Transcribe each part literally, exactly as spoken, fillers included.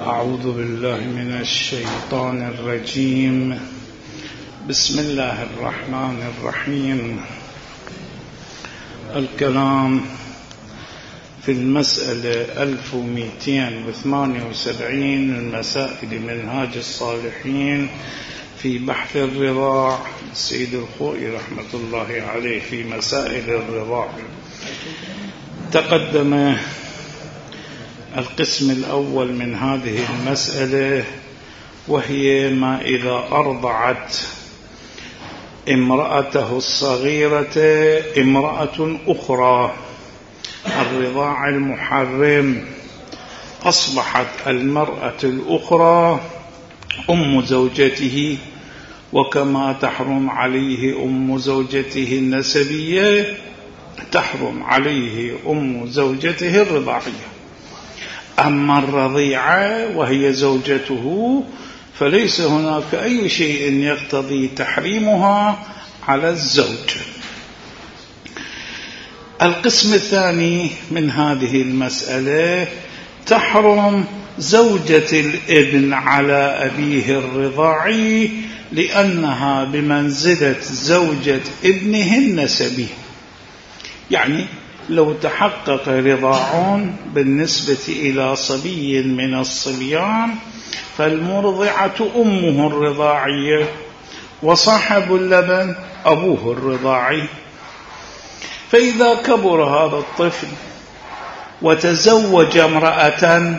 أعوذ بالله من الشيطان الرجيم. بسم الله الرحمن الرحيم. الكلام في المسألة ألف ومئتين وثمانية وسبعين من مسائل منهاج الصالحين في بحث الرضاع، السيد الخوئي رحمة الله عليه في مسائل الرضاع. تقدم القسم الأول من هذه المسألة، وهي ما إذا أرضعت امرأته الصغيرة امرأة أخرى الرضاع المحرم، أصبحت المرأة الأخرى أم زوجته، وكما تحرم عليه أم زوجته النسبية تحرم عليه أم زوجته الرضاعية. أما الرضيعة وهي زوجته فليس هناك أي شيء يقتضي تحريمها على الزوج. القسم الثاني من هذه المسألة، تحرم زوجة الابن على أبيه الرضاعي لأنها بمنزلة زوجة ابنه النسبي. يعني لو تحقق رضاع بالنسبة إلى صبي من الصبيان فالمرضعة أمه الرضاعية، وصاحب اللبن أبوه الرضاعي. فإذا كبر هذا الطفل وتزوج امرأة،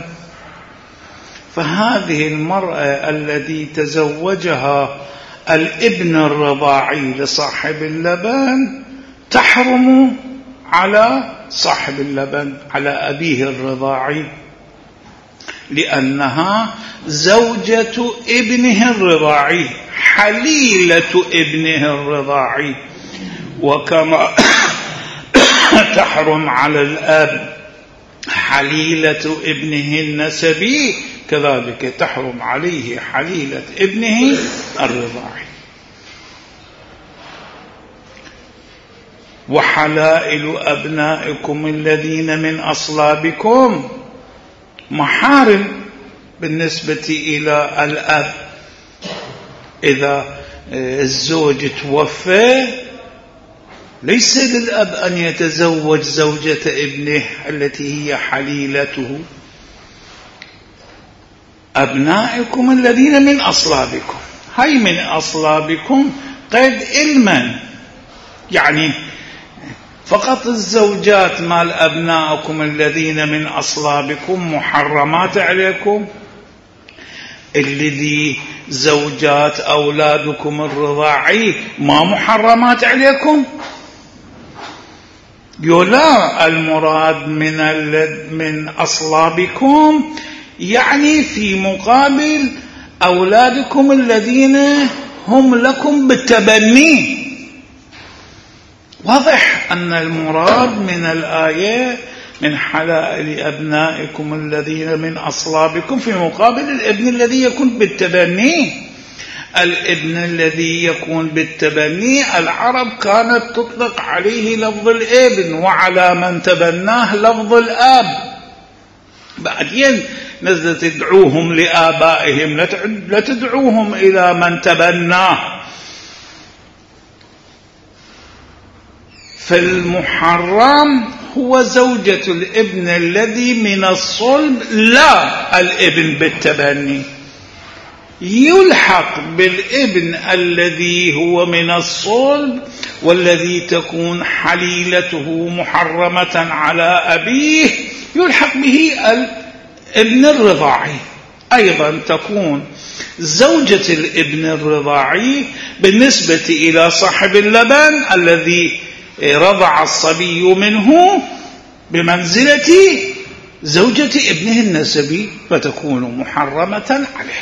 فهذه المرأة التي تزوجها الابن الرضاعي لصاحب اللبن تحرم على صاحب اللبن على أبيه الرضاعي، لأنها زوجة ابنه الرضاعي، حليلة ابنه الرضاعي. وكما تحرم على الأب حليلة ابنه النسبي، كذلك تحرم عليه حليلة ابنه الرضاعي. وحلائل أبنائكم الذين من أصلابكم محارم بالنسبة إلى الأب. إذا الزوج توفى ليس للأب أن يتزوج زوجة ابنه التي هي حليلته. أبنائكم الذين من أصلابكم، هاي من أصلابكم قد علما، يعني فقط الزوجات مال أبنائكم الذين من أصلابكم محرمات عليكم. الذي زوجات أولادكم الرضاعي ما محرمات عليكم. يلا المراد من من أصلابكم يعني في مقابل أولادكم الذين هم لكم بالتبني. واضح أن المراد من الآية من حلائل أبنائكم الذين من أصلابكم في مقابل الابن الذي يكون بالتبني. الابن الذي يكون بالتبني العرب كانت تطلق عليه لفظ الابن، وعلى من تبناه لفظ الآب. بعدين نزلت تدعوهم لآبائهم، لا تدعوهم إلى من تبناه. فالمحرم هو زوجة الابن الذي من الصلب، لا الابن بالتبني. يلحق بالابن الذي هو من الصلب والذي تكون حليلته محرمة على أبيه، يلحق به الابن الرضاعي. أيضا تكون زوجة الابن الرضاعي بالنسبة إلى صاحب اللبن الذي رضع الصبي منه بمنزلة زوجة ابنه النسبي، فتكون محرمة عليه.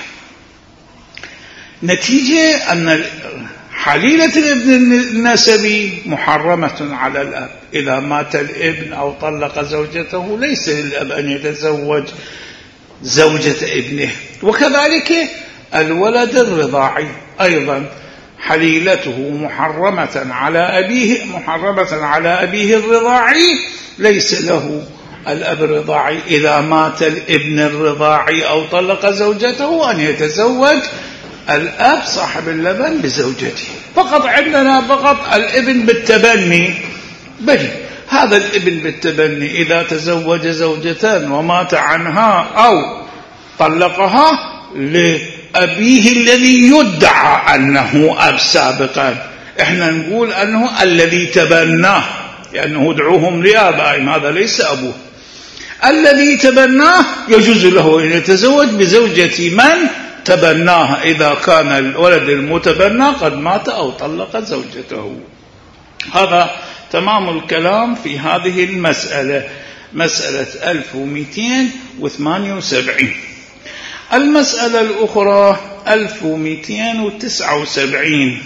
نتيجة أن حليلة الابن النسبي محرمة على الأب. إذا مات الابن أو طلق زوجته ليس للأب أن يتزوج زوجة ابنه. وكذلك الولد الرضاعي أيضا حليلته محرمة على أبيه محرمة على أبيه الرضاعي، ليس له الأب الرضاعي إذا مات الابن الرضاعي أو طلق زوجته أن يتزوج الأب صاحب اللبن بزوجته. فقط عندنا فقط الابن بالتبني بل هذا الابن بالتبني إذا تزوج زوجة ومات عنها أو طلقها لأبيه الذي يدعى أنه أب سابقا، احنا نقول أنه الذي تبناه، لأنه ادعوهم لآبائهم، هذا ليس أبوه. الذي تبناه يجوز له أن يتزوج بزوجة من تبناه إذا كان الولد المتبنى قد مات أو طلق زوجته. هذا تمام الكلام في هذه المسألة، مسألة ألف ومئتين وثمانية وسبعين. المسألة الأخرى ألف ومئتين وتسعة وسبعين.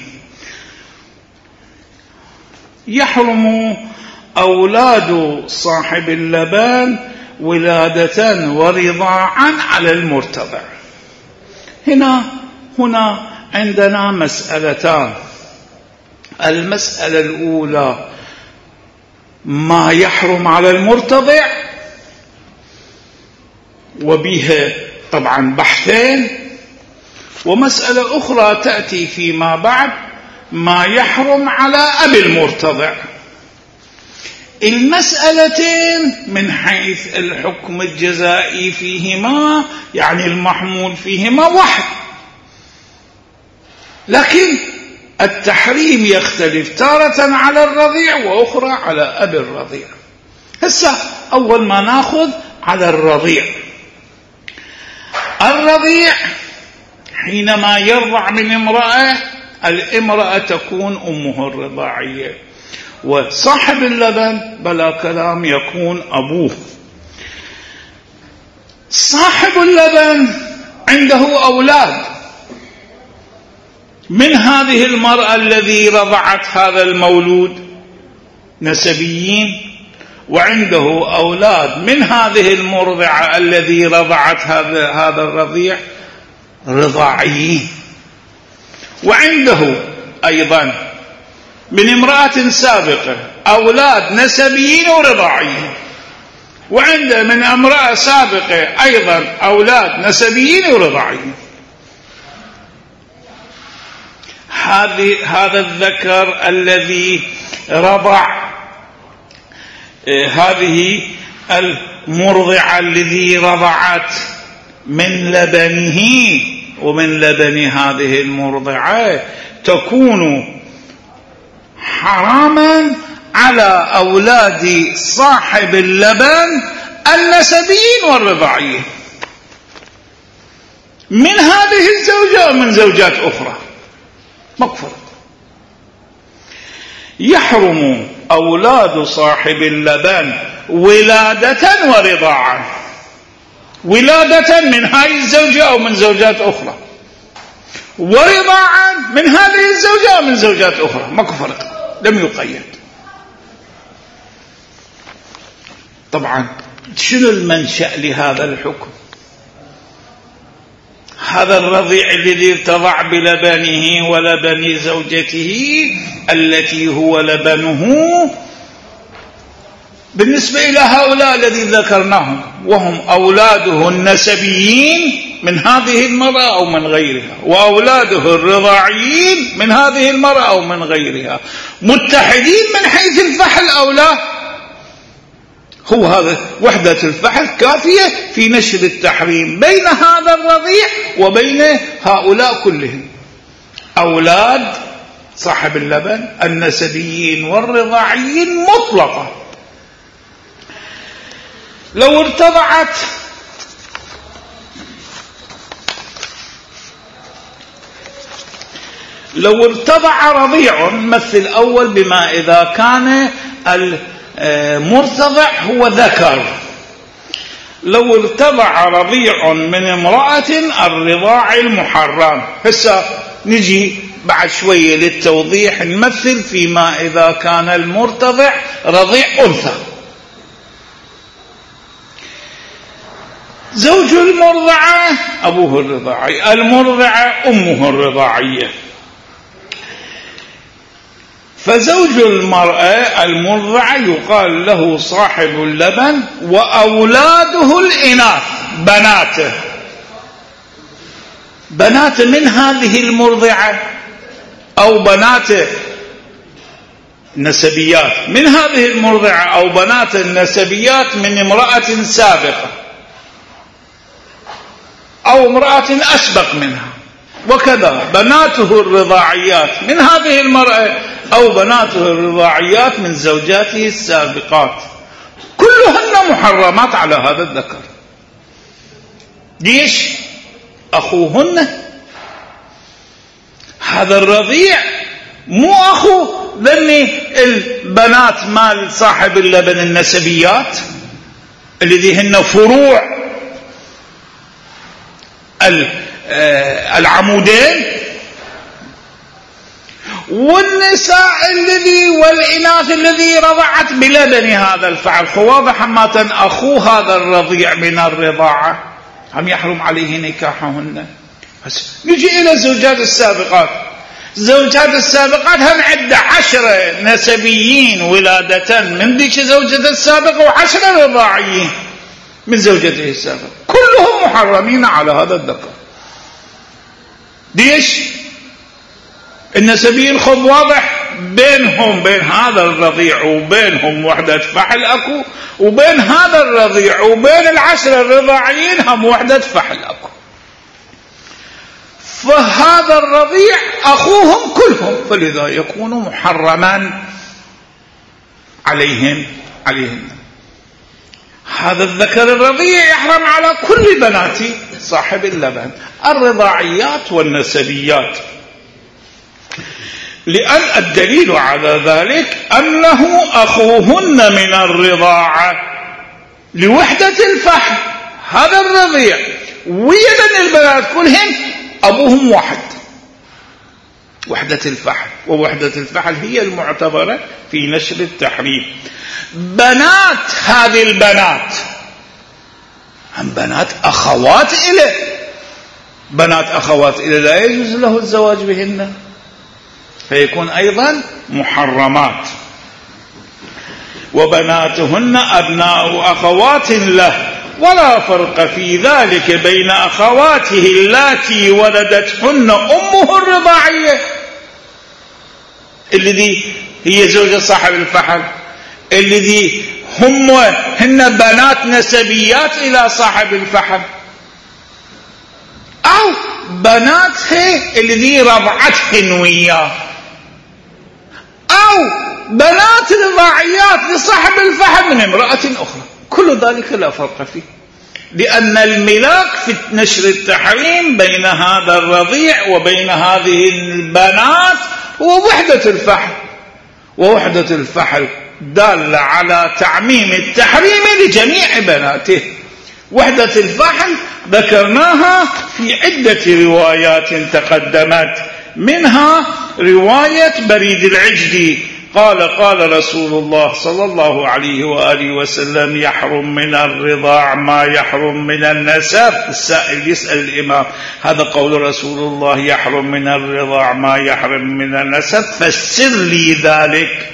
يحرم أولاد صاحب اللبان ولادة ورضاعا على المرتضع. هنا هنا عندنا مسألتان. المسألة الأولى ما يحرم على المرتضع، وبها طبعا بحثين، ومسألة أخرى تأتي فيما بعد ما يحرم على أبي المرتضع. المسألتين من حيث الحكم الجزائي فيهما يعني المحمول فيهما واحد، لكن التحريم يختلف تارة على الرضيع وأخرى على أبي الرضيع. هسه أول ما ناخذ على الرضيع. الرضيع حينما يرضع من امرأة، الامرأة تكون أمه الرضاعية، وصاحب اللبن بلا كلام يكون أبوه. صاحب اللبن عنده أولاد من هذه المرأة الذي رضعت هذا المولود نسبيين، وعنده أولاد من هذه المرضعة الذي رضعت هذا هذا الرضيع رضاعيين، وعنده أيضا من امرأة سابقة أولاد نسبيين ورضاعيين، وعنده من امرأة سابقة أيضا أولاد نسبيين ورضاعيين. هذا الذكر الذي رضع هذه المرضعة الذي رضعت من لبنه ومن لبن هذه المرضعة تكون حراما على أولاد صاحب اللبن النسبيين والرضاعيين من هذه الزوجة ومن زوجات أخرى مكفر. يحرم أولاد صاحب اللبن ولادة ورضاعا، ولادة من هذه الزوجة أو من زوجات أخرى، ورضاعا من هذه الزوجة أو من زوجات أخرى، ماكو فرق، لم يقيد. طبعا شنو المنشأ لهذا الحكم؟ هذا الرضيع الذي ارتضع بلبنه ولبن زوجته التي هو لبنه بالنسبة إلى هؤلاء الذي ذكرناهم وهم أولاده النسبيين من هذه المرأة أو من غيرها، وأولاده الرضاعيين من هذه المرأة أو من غيرها، متحدين من حيث الفحل أو لا. هو هذا وحدة الفحل كافية في نشر التحريم بين هذا الرضيع وبين هؤلاء كلهم. أولاد صاحب اللبن النسبيين والرضاعيين مطلقة. لو ارتضعت لو ارتضع رضيع مثل أول بما إذا كان المرتضع هو ذكر، لو ارتضع رضيع من امرأة الرضاع المحرم. هسه نجي بعد شوية للتوضيح نمثل فيما إذا كان المرتضع رضيع أنثى. زوج المرضعة أبوه الرضاعي، المرضعة أمه الرضاعية. فزوج المرأة المرضعة يقال له صاحب اللبن، وأولاده الإناث بناته بنات من هذه المرضعة أو بنات نسبيات من هذه المرضعة أو بنات النسبيات من امرأة سابقة أو امرأة أسبق منها، وكذا بناته الرضاعيات من هذه المرأة أو بناته الرضاعيات من زوجاته السابقات، كلهن محرمات على هذا الذكر. ليش؟ أخوهن هذا الرضيع مو أخو ذني البنات مال صاحب اللبن النسبيات الذي هن فروع العمودين، والنساء الذي والإناث الذي رضعت بلبن هذا الفعل، فواضح ما أخو هذا الرضيع من الرضاعة هم يحرم عليه نكاحهن. بس نجي إلى الزوجات السابقات. الزوجات السابقات هم عدة عشرة نسبيين ولادة من ذيك زوجته السابقة وعشرة رضاعيين من زوجته السابقة، كلهم محرمين على هذا الذكر. ليش؟ النسبيين خب واضح بينهم بين هذا الرضيع وبينهم وحدة فحل أكو، وبين هذا الرضيع وبين العشرة الرضاعيين هم وحدة فحل أكو، فهذا الرضيع أخوهم كلهم، فلذا يكون محرما عليهم عليهم هذا الذكر الرضيع يحرم على كل بنات صاحب اللبن الرضاعيات والنسبيات، لأن الدليل على ذلك أنه أخوهن من الرضاعة لوحدة الفحل. هذا الرضيع ويدن البنات كلهن أبوهم واحد، وحدة الفحل، ووحدة الفحل هي المعتبرة في نشر التحريم. بنات هذه البنات هم بنات أخوات إليه، بنات أخوات إليه لا يجوز له الزواج بهن، فيكون أيضا محرمات. وبناتهن أبناء أخوات له، ولا فرق في ذلك بين أخواته اللاتي ولدتهن أمه الرضاعية الذي هي زوجة صاحب الفحل، الذي هم هن بنات نسبيات إلى صاحب الفحل، أو بناته الذي رضعتهن وياه، أو بنات رضاعيات لصاحب الفحل من امرأة أخرى، كل ذلك لا فرق فيه، لأن الملاك في نشر التحريم بين هذا الرضيع وبين هذه البنات هو وحدة الفحل، ووحدة الفحل دالة على تعميم التحريم لجميع بناته. وحدة الفحل ذكرناها في عدة روايات تقدمت، منها رواية بريد العجلي قال قال رسول الله صلى الله عليه وآله وسلم: يحرم من الرضاع ما يحرم من النسب. السائل يسأل الإمام: هذا قول رسول الله يحرم من الرضاع ما يحرم من النسب، فسر لي ذلك.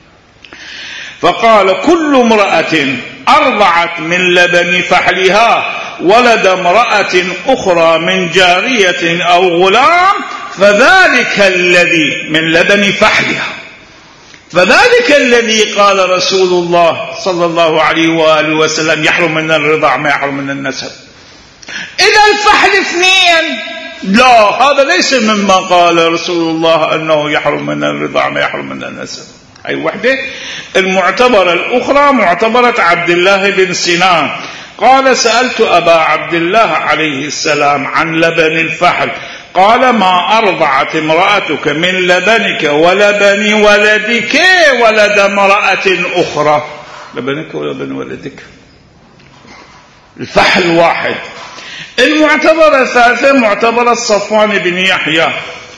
فقال: كل امرأة أرضعت من لبن فحلها ولد امرأة أخرى من جارية أو غلام فذلك الذي من لبن فحلها، فذلك الذي قال رسول الله صلى الله عليه وآله وسلم يحرم من الرضاع ما يحرم من النسب. إذا الفحل اثنين، لا، هذا ليس مما قال رسول الله أنه يحرم من الرضاع ما يحرم من النسب. أي وحدة. المعتبرة الأخرى معتبرة عبد الله بن سنان قال: سألت أبا عبد الله عليه السلام عن لبن الفحل، قال: ما أرضعت امرأتك من لبنك ولبن ولدك ولد امرأة أخرى. لبنك ولبن ولدك، الفحل واحد. المعتبرة الثالثة معتبرة صفوان بن يحيى،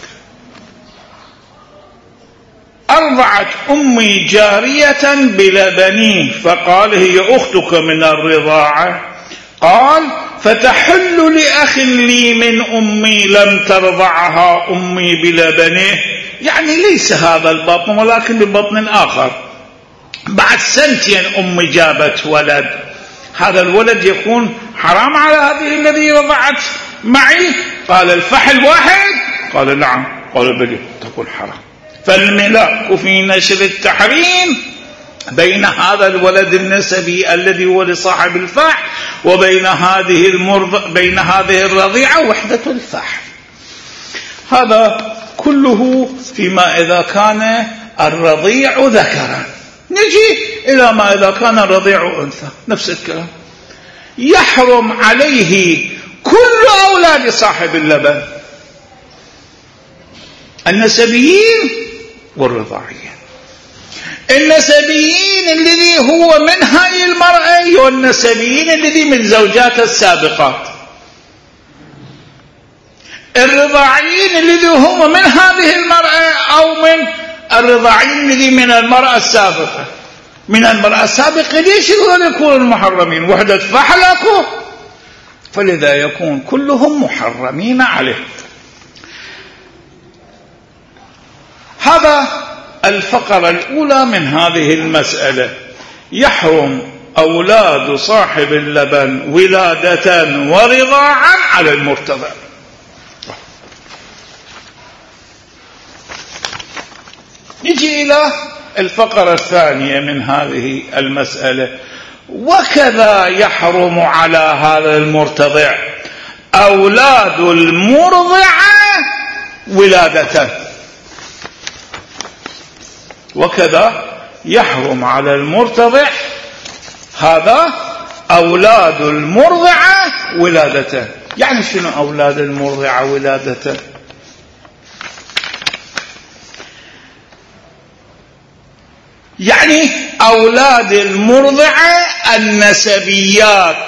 أرضعت أمي جارية بلبني، فقال: هي أختك من الرضاعة، قال فتحل لأخ لي من أمي لم ترضعها أمي بلبنه، يعني ليس هذا البطن ولكن ببطن آخر، بعد سنتين أمي جابت ولد، هذا الولد يكون حرام على هذه الذي رضعت معي؟ قال الفحل واحد؟ قال نعم. قال بلى تكون حرام. فالملاك في نشر التحريم بين هذا الولد النسبي الذي هو لصاحب الفحل وبين هذه المرض بين هذه الرضيعة وحدة الفحل. هذا كله فيما إذا كان الرضيع ذكرا. نجي إلى ما إذا كان الرضيع أنثى، نفس الكلام، يحرم عليه كل أولاد صاحب اللبن، النسبيين والرضاعيين. النسبيين الذي هو من هاي المرأة والنسبيين الذي من زوجات السابقات، الرضاعيين الذي هم من هذه المرأة أو من الرضاعيين الذي من المرأة السابقة. من المرأة السابقة ليش هذول يكونوا محرمين؟ وحدة فحل أكو، فلذا يكون كلهم محرمين عليه. هذا الفقرة الأولى من هذه المسألة. يحرم أولاد صاحب اللبن ولادة ورضاعا على المرتضع. نجي إلى الفقرة الثانية من هذه المسألة. وكذا يحرم على هذا المرتضع أولاد المرضعة ولادة. وكذا يحرم على المرتضع هذا أولاد المرضعة ولادة. يعني شنو أولاد المرضعة ولادة؟ يعني أولاد المرضعة النسبيات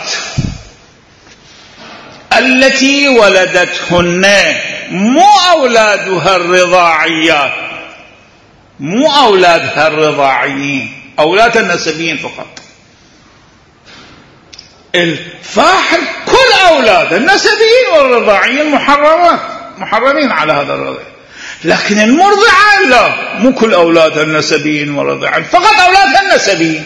التي ولدتهن، مو أولادها الرضاعيات، مو أولادها الرضاعيين، أولاد النسبيين فقط. الفاحل كل أولاد النسبيين والرضاعيين محرمات محرمين على هذا الرضيع، لكن المرضعة لا، مو كل أولاد النسبيين والرضاعيين، فقط أولاد النسبيين.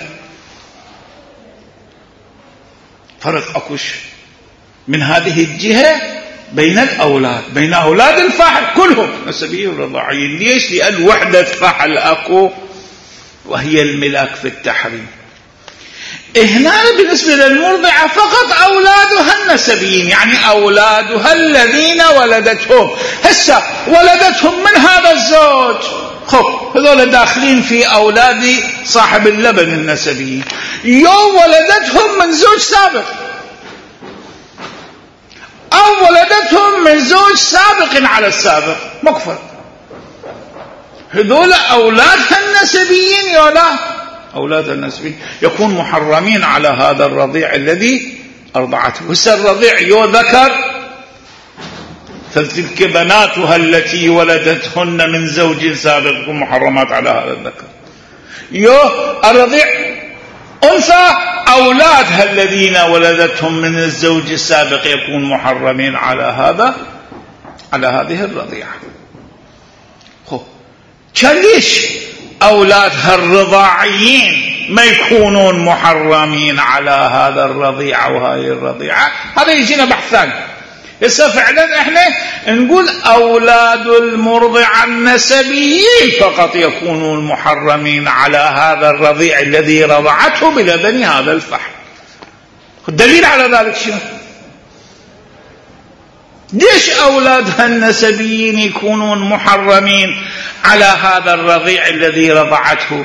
فرق أكوش من هذه الجهة بين الأولاد، بين أولاد الفحل كلهم نسبيين والرضاعيين. ليش؟ لأن وحدة فحل أكو وهي الملاك في التحريم. هنا بالنسبة للمرضعة فقط أولادها النسبيين، يعني أولادها الذين ولدتهم. هسه ولدتهم من هذا الزوج، خب هذول داخلين في أولاد صاحب اللبن النسبيين. يوم ولدتهم من زوج سابق أو ولدتهم من زوج سابق على السابق، مكفر. هذول أولادها النسبيين يا لا، أولاد النسبيين يكون محرمين على هذا الرضيع الذي أرضعته. هسه الرضيع يو ذكر، فتلك بناتها التي ولدتهن من زوج سابق محرمات على هذا الذكر. يو الرضيع أنثى، أولادها الذين ولدتهم من الزوج السابق يكون محرمين على هذا على هذه الرضيعة. ليش أولادها الرضاعيين ما يكونون محرمين على هذا الرضيعة وهذه الرضيعة؟ هذا يجينا بحث ثاني. هسه فعلا احنا نقول أولاد المرضع النسبيين فقط يكونون محرمين على هذا الرضيع الذي رضعته بلبن هذا الفحل. الدليل على ذلك شنو؟ ليش أولادها النسبيين يكونون محرمين على هذا الرضيع الذي رضعته؟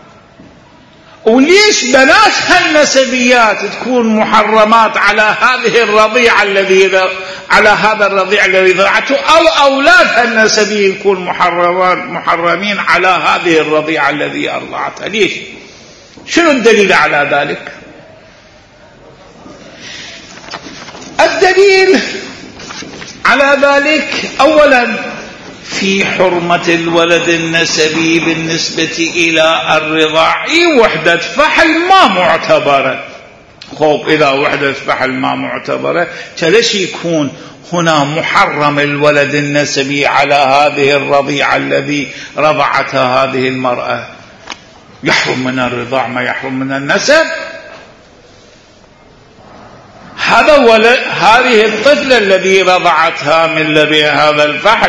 وليش بناتها النسبيات تكون محرمات على هذه الرضيعة الذي على هذا الرضيع الذي رضعته، أو أولادها النسبيين يكون محرمين محرمين على هذه الرضيعة الذي أرضعتها؟ ليش؟ شنو الدليل على ذلك؟ الدليل على ذلك أولا في حرمة الولد النسبي بالنسبة إلى الرضاعي وحدة فحل ما معتبرة. خوب إذا وحدة فحل ما معتبرة ليش يكون هنا محرم الولد النسبي على هذه الرضيعة الذي رضعتها هذه المرأة؟ يحرم من الرضاع ما يحرم من النسب. هذا ولد هذه الطفلة الذي رضعتها من لبن هذا الفحل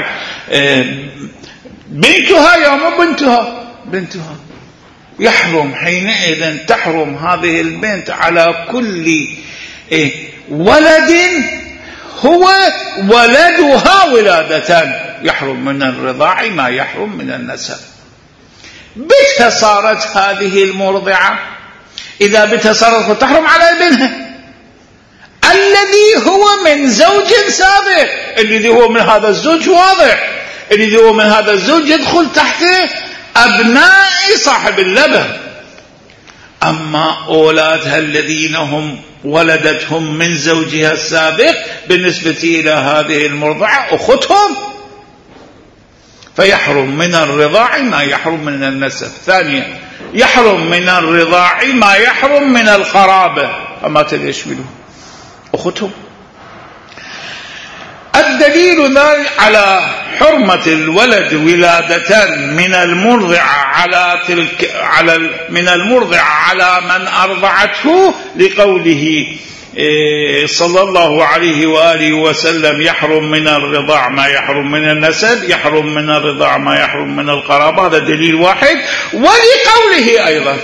بنتها يا مو بنتها بنتها يحرم حينئذ تحرم هذه البنت على كل ولد هو ولدها ولادة. يحرم من الرضاع ما يحرم من النسب. بتها صارت هذه المرضعة، إذا بتها صارت تحرم على ابنها الذي هو من زوج سابق. الذي هو من هذا الزوج واضح، الذي هو من هذا الزوج يدخل تحته أبناء صاحب اللبن. أما أولادها الذين هم ولدتهم من زوجها السابق بالنسبة إلى هذه المرضعة أختهم، فيحرم من الرضاع ما يحرم من النسب. ثانيا يحرم من الرضاع ما يحرم من القرابة، أما تشمله أختهم. الدليل على حرمة الولد ولادة من المرضعة على تلك على من المرضعة على من أرضعته لقوله صلى الله عليه وآله وسلم يحرم من الرضاع ما يحرم من النسب، يحرم من الرضاع ما يحرم من القرابة. هذا دليل واحد. ولقوله أيضا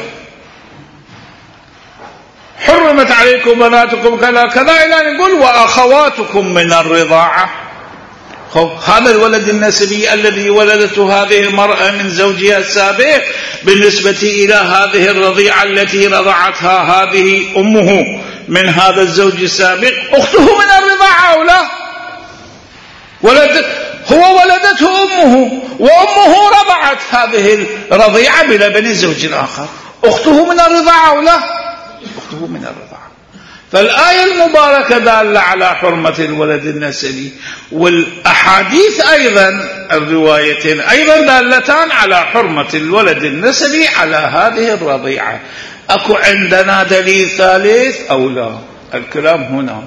حرمت عليكم بناتكم كذا كذا إلى نقول وأخواتكم من الرضاعة. هذا الولد النسبي الذي ولدته هذه المرأة من زوجها السابق بالنسبة إلى هذه الرضيعة التي رضعتها هذه أمه من هذا الزوج السابق أخته من الرضاعة أو لا؟ ولد هو ولدته أمه وأمه رضعت هذه الرضيعة بلبن الزوج الآخر، أخته من الرضاعة أو لا؟ أخته من الرضاعة. فالآية المباركة دالة على حرمة الولد النسبي، والأحاديث أيضا الروايتين أيضا دالتان على حرمة الولد النسبي على هذه الرضيعة. أكو عندنا دليل ثالث أو لا؟ الكلام هنا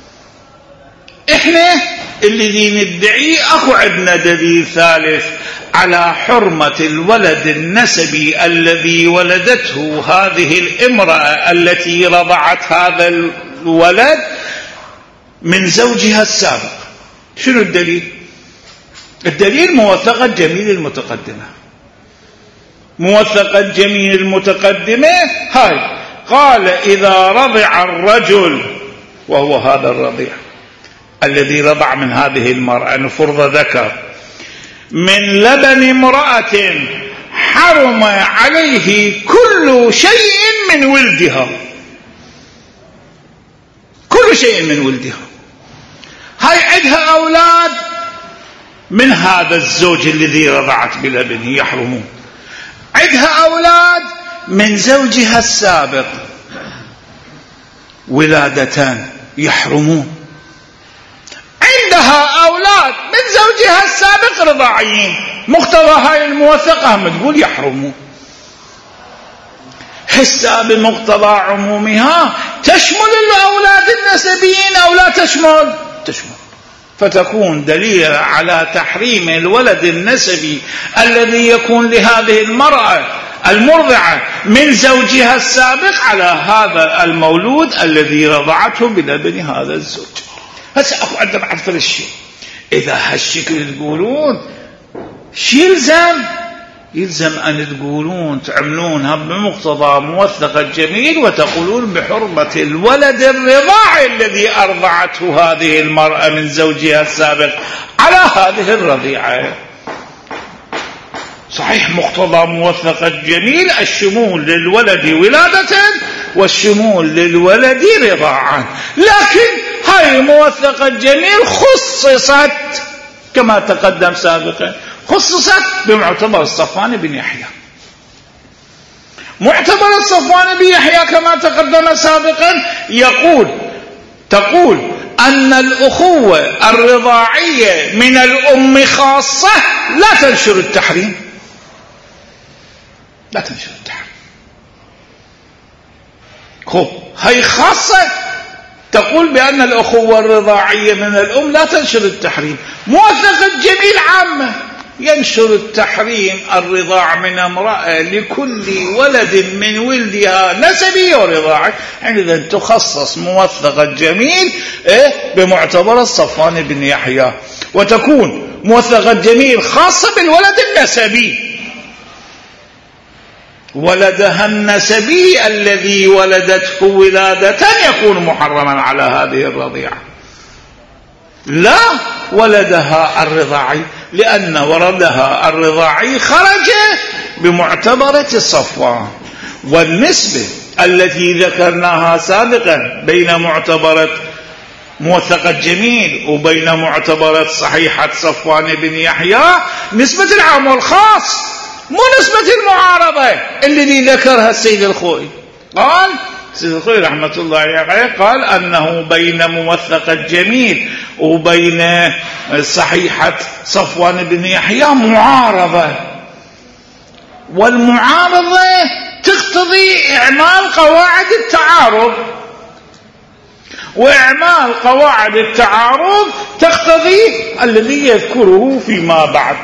إحنا اللي ندعي أكو عندنا دليل ثالث على حرمة الولد النسبي الذي ولدته هذه الامرأة التي رضعت هذا الولد من زوجها السابق. شنو الدليل؟ الدليل موثقة جميل المتقدمة. موثقة جميل المتقدمة هاي قال إذا رضع الرجل، وهو هذا الرضيع الذي رضع من هذه المرأة نفرض ذكر، من لبن امرأة حرم عليه كل شيء من ولدها، كل شيء من ولدها. هاي عندها أولاد من هذا الزوج الذي رضعت بلبنه يحرمون، عندها أولاد من زوجها السابق ولادتان يحرمون، عندها أولاد من زوجها السابق رضاعيين. مقتضى هاي الموثقة هم تقول يحرمون. حسا بمقتضى عمومها تشمل الأولاد النسبيين أو لا تشمل؟ تشمل. فتكون دليل على تحريم الولد النسبي الذي يكون لهذه المرأة المرضعة من زوجها السابق على هذا المولود الذي رضعته بلبن هذا الزوج. هسه أكو عندنا بعد فرق الشيء. إذا هالشكل تقولون شو يلزم؟ يلزم أن تقولون تعملونها بمقتضى موثقة جميل وتقولون بحرمة الولد الرضاعي الذي أرضعته هذه المرأة من زوجها السابق على هذه الرضيعة. صحيح مقتضى موثقة جميل الشمول للولد ولادة والشمول للولد رضاعا، لكن هاي موثقة جميل خصصت كما تقدم سابقا، خصصت بمعتبر الصفوان بن يحيى. معتبر الصفوان بن يحيى كما تقدم سابقا يقول تقول أن الأخوة الرضاعية من الأم خاصة لا تنشر التحريم، لا تنشر التحريم. خب هي خاصة تقول بأن الأخوة الرضاعية من الأم لا تنشر التحريم. موثقة جميل عامة ينشر التحريم الرضاع من امرأة لكل ولد من ولدها نسبي ورضاعي، عندما تخصص موثقة جميل إيه بمعتبر صفوان بن يحيى، وتكون موثقة جميل خاصة بالولد النسبي، ولدها النسبي الذي ولدته ولادة يكون محرما على هذه الرضيعة، لا ولدها الرضاعي، لأن ولدها الرضاعي خرج بمعتبرة صفوان. والنسبة التي ذكرناها سابقا بين معتبرة موثقة جميل وبين معتبرة صحيحة صفوان بن يحيى نسبة العام والخاص، مو نسبة المعارضة الذي ذكرها السيد الخوئي. قال السيد الخوئي رحمة الله عليه قال أنه بين موثقة جميل وبين صحيحة صفوان بن يحيى معارضة، والمعارضة تقتضي إعمال قواعد التعارض، وإعمال قواعد التعارض تقتضي الذي يذكره فيما بعد.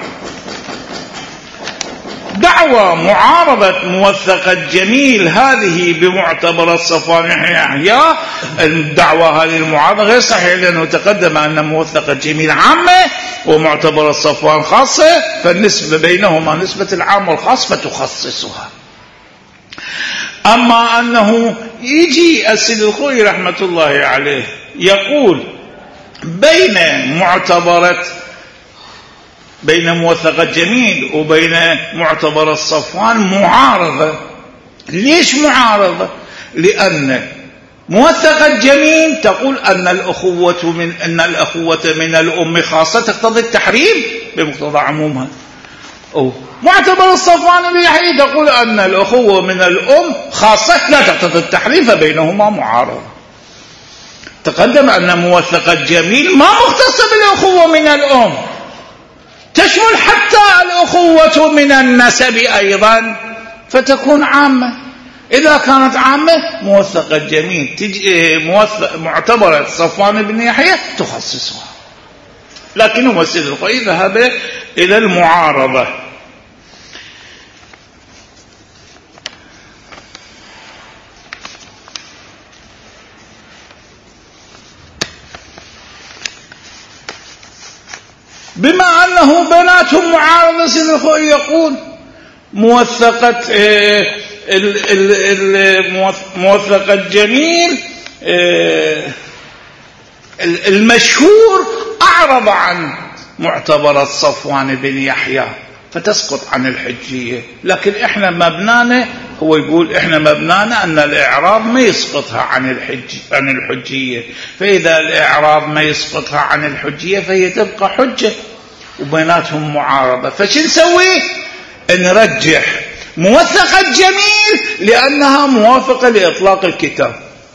دعوى معارضة موثقة جميل هذه بمعتبر صفوان بن يحيى، الدعوى هذه المعارضة غير صحيحة، لأنه تقدم أن موثقة جميل عامة ومعتبر صفوان خاصة، فالنسبة بينهما نسبة العام والخاص فتخصصها. أما أنه يجي السيد الخوئي رحمة الله عليه يقول بين معتبرة بين موثقة جميل وبين معتبر الصفوان معارضة. ليش معارضة؟ لأن موثقة جميل تقول أن الأخوة من أن الأخوة من الأم خاصة تقتضي التحريم بمقتضى عمومها. أو معتبر الصفوان بن يحيى تقول أن الأخوة من الأم خاصة لا تقتضي التحريم، فبينهما معارضة. تقدم أن موثقة جميل ما مختصة بالأخوة من الأم، تشمل حتى الأخوة من النسب أيضا، فتكون عامة. إذا كانت عامة موثقة جميل تجي موثق معتبرة صفوان بن يحيى تخصصها، لكنه السيد الخوئي ذهب إلى المعارضة. بما أنه بناتهم معارضة، السيد الخوئي يقول موثقة موثقة جميل المشهور أعرض عن معتبرة صفوان بن يحيى فتسقط عن الحجية، لكن إحنا مبنانا هو يقول إحنا مبنانا أن الإعراض ما يسقطها عن الحج عن الحجية، فإذا الإعراض ما يسقطها عن الحجية فهي تبقى حجة وبيناتهم معارضة. فشو نسوي؟ نرجح موثقة جميل لأنها موافقة لإطلاق الكتاب،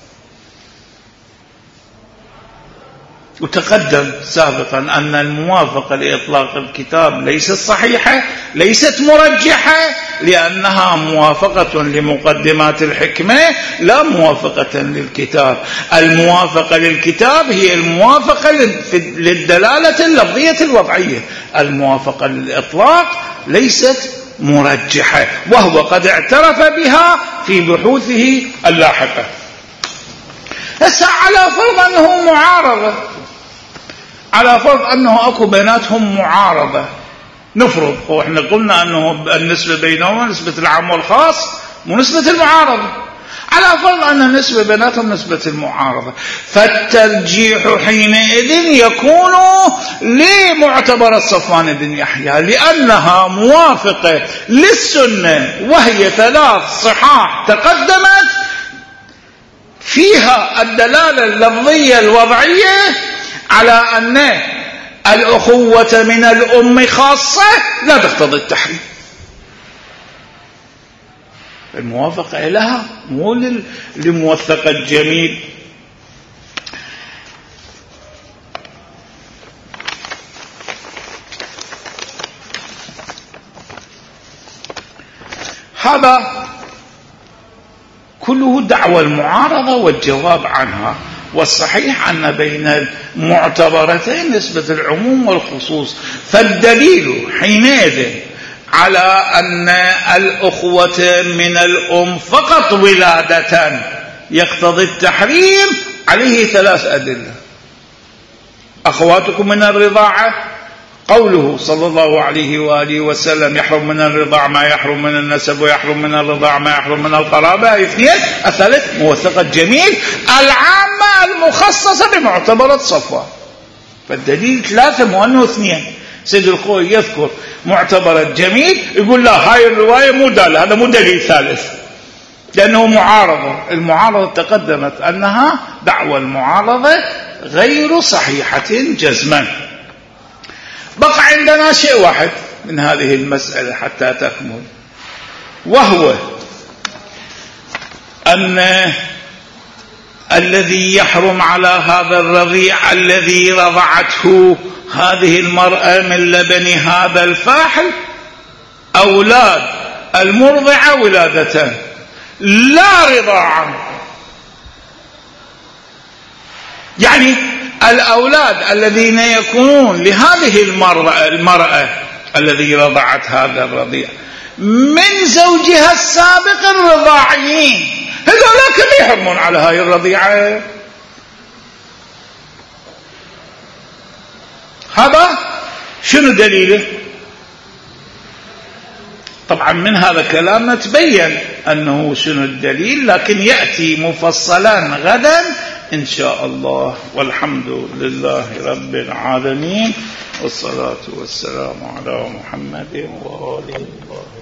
وتقدم سابقا أن الموافقة لإطلاق الكتاب ليست صحيحة، ليست مرجحة، لأنها موافقة لمقدمات الحكمة لا موافقة للكتاب. الموافقة للكتاب هي الموافقة للدلالة اللفظية الوضعية، الموافقة للإطلاق ليست مرجحة، وهو قد اعترف بها في بحوثه اللاحقة. هسه على فرض أنه معارضة، على فرض أنه أكو بيناتهم معارضة، نفرض وإحنا قلنا أنه النسبة بينهما نسبة العام والخاص مو نسبة المعارضة، على فرض أن النسبة بيناتهم نسبة المعارضة، فالترجيح حينئذ يكون لمعتبر صفوان بن يحيى، لأنها موافقة للسنة، وهي ثلاث صحاح تقدمت فيها الدلالة اللفظية الوضعية على أن الأخوة من الأم خاصة لا تقتضي التحريم. الموافقة لها مو لموثقة جميل. هذا كله دعوى المعارضة والجواب عنها. والصحيح أن بين المعتبرتين نسبة العموم والخصوص، فالدليل حينئذ على أن الأخوة من الأم فقط ولادة يقتضي التحريم عليه ثلاث أدلة. أخواتكم من الرضاعة، قوله صلى الله عليه وآله وسلم يحرم من الرضاع ما يحرم من النسب، ويحرم من الرضاع ما يحرم من القرابة. اثنين. الثالث موثقة جميل العامة المخصصة بمعتبرة صفوة. فالدليل ثلاثة مؤنه اثنين. سيد الخوي يذكر معتبرة جميل، يقول لا هاي الرواية مو دال، هذا مو دليل ثالث، لأنه معارضة. المعارضة تقدمت أنها دعوى المعارضة غير صحيحة جزما. بقى عندنا شيء واحد من هذه المسألة حتى تكمل، وهو أن الذي يحرم على هذا الرضيع الذي رضعته هذه المرأة من لبن هذا الفاحل أولاد المرضعة ولادتان لا رضاعا. يعني الأولاد الذين يكونون لهذه المرأة, المرأة الذي رضعت هذا الرضيع من زوجها السابق الرضاعيين، هذولا كم يحرمون على هاي الرضيعة؟ هذا شنو دليله؟ طبعا من هذا الكلام نتبين أنه شنو الدليل، لكن يأتي مفصلا غدا إن شاء الله. والحمد لله رب العالمين، والصلاة والسلام على محمد وآله.